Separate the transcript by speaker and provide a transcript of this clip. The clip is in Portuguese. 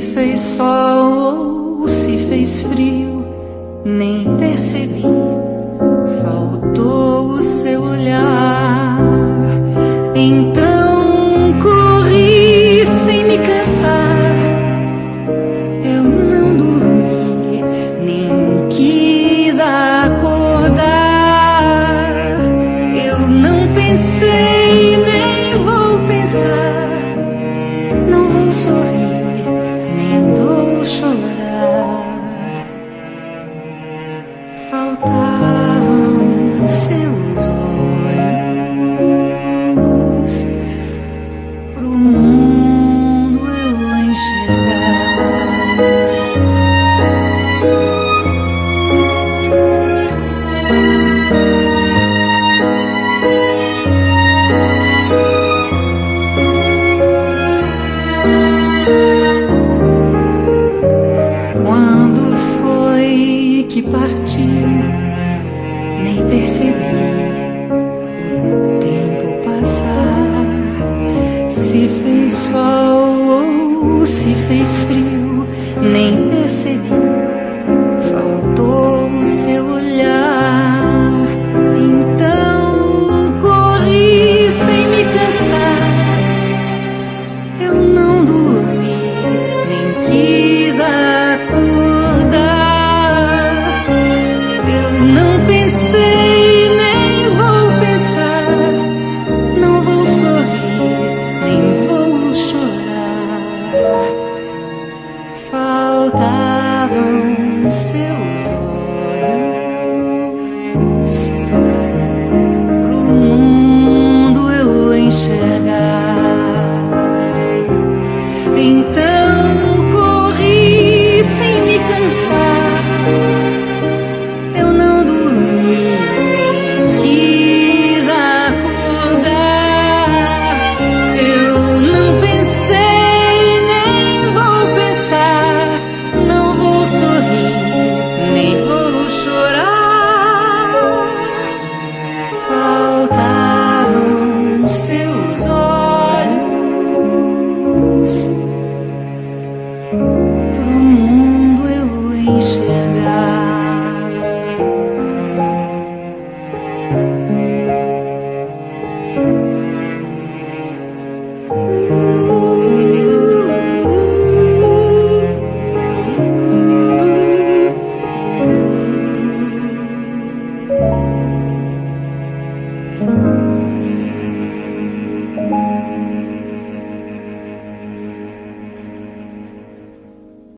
Speaker 1: fez sol ou se fez frio, nem percebi. Faltou o seu olhar. Então corri sem me cansar. Eu não dormi, nem quis acordar. Eu não pensei, nem vou pensar. Não vou sorrir, nem vou chorar. Faltavam seus olhos pro mundo eu enxergar. Quando foi que partiu, nem percebi o tempo passar. Se fez sol ou se fez frio, nem percebi. Faltou o seu olhar. Então corri sem me cansar. Eu não dormi, nem quis acordar. Eu não pensei, nem vou pensar. Não vou sorrir, nem vou chorar. Faltavam seus